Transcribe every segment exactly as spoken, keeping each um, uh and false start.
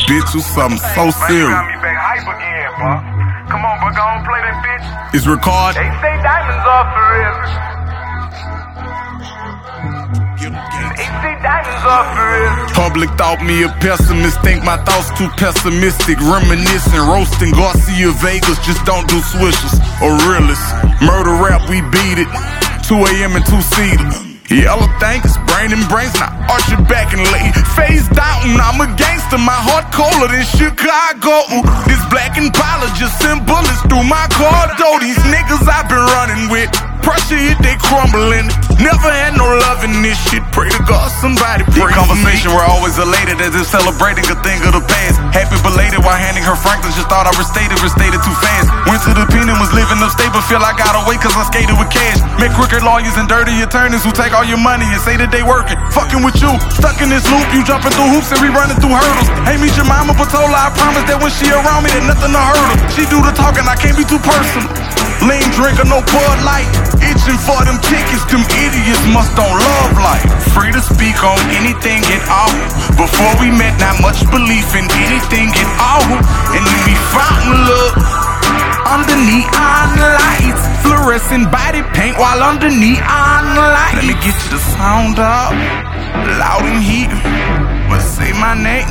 bitch, you something so serious. Come on, but go on, play that bitch. It's recorded. They say diamonds are forever. They say diamonds are forever. Public thought me a pessimist, think my thoughts too pessimistic. Reminiscing, roasting Garcia Vegas, just don't do swishers or realists. Murder rap, we beat it. two A M and two-seater. Yellow thing is brain and brains, now arch your back and lay face down. I'm a gangster, my heart colder than Chicago. This black Impala just send bullets through my car door. These niggas I've been running with, pressure hit, they crumbling. Never had no love in this shit, pray to God somebody pray. Deep conversation, we're always elated as if celebrating a thing of the past. Happy belated while handing her Franklin, just thought I restated, restated too fast. Went to the pen and was living upstate, but feel I got away cause I skated with cash. Met crooked lawyers and dirty attorneys who take all your money and say that they working. Fucking with you, stuck in this loop, you jumping through hoops and we running through hurdles. Hey, meet your mama, but told her I promise that when she around me that nothing to hurt her. She do the talking, I can't be too personal. Lean drinker, no Bud Light. Itching for them tickets, them idiots must don't love life. Free to speak on anything at all. Before we met, not much belief in anything at all. And then we found love under neon lights, fluorescent body paint while under neon lights. Let me get you the sound up, loud and heat. But say my name,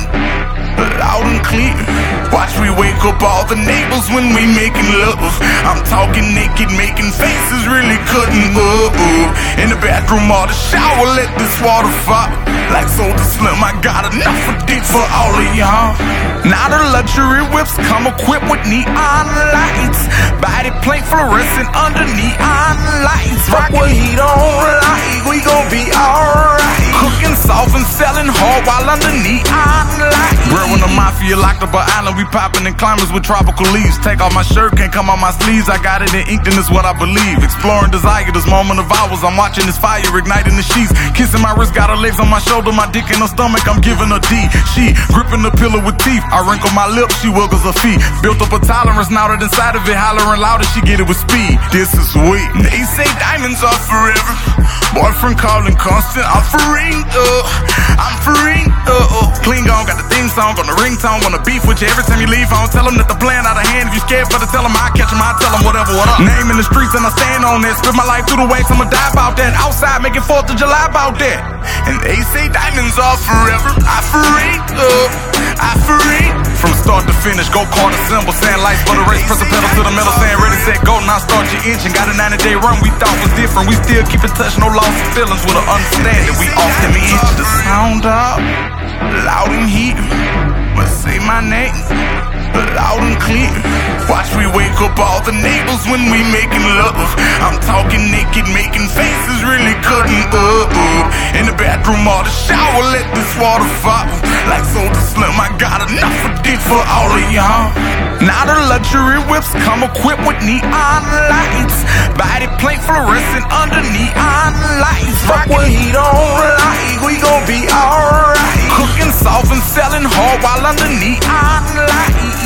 loud and clear. Watch we wake up all the neighbors when we making love. I'm talking naked, making faces, really cutting up. In the bathroom or the shower, let this water fall. Like Soulja Slim, I got enough of dick for all of y'all. Now the luxury whips come equipped with neon lights. Body plate fluorescent under neon lights. Rock what he don't like, we gon' be alright. Cooking soft and selling hard while under neon lights. Bro, when the mafia locked up an island, we popping in climbers with tropical leaves. Take off my shirt, can't come on my sleeves. I got it in ink, and it's what I believe. Exploring desire, this moment of hours. I'm watching this fire igniting the sheets. Kissing my wrist, got her legs on my shoulder, my dick in her stomach. I'm giving her D. She gripping the pillow with teeth. I wrinkle my lips, she wiggles her feet. Built up a tolerance now that inside of it, hollering louder, she get it with speed. This is sweet. They say diamonds are forever. Boyfriend calling constant. I'm free, uh, I'm free, uh, clean gone, got the theme song on the ringtone. Wanna beef with you every time you leave home. Tell them that the plan out of hand. If you scared for to tell them, I catch them, I tell them whatever, what up. Name in the streets and I stand on that. Spit my life through the waves, I'ma die about that. Outside making fourth of July about that. And they say diamonds are forever. I free, uh, I free. From start to finish, go kart assemble, sand lights for the race, press the pedal to the metal, saying ready, set, go. Now start your engine. Got a ninety day run we thought was different. We still keep in touch, no loss of feelings with an understanding. We often be itch the sound up, loud and heat. But say my name, loud and clear. Watch we wake up all the neighbors when we making love. I'm talking naked, making faces, really cutting up. In the bathroom or the shower, let this water fall. Like Soulja Slim, I got enough of dick for all of y'all. Now the luxury whips come equipped with neon lights. Body plate fluorescent under neon lights. Rock what he don't like, we gon' be alright. Cooking soft and selling hard while under neon lights.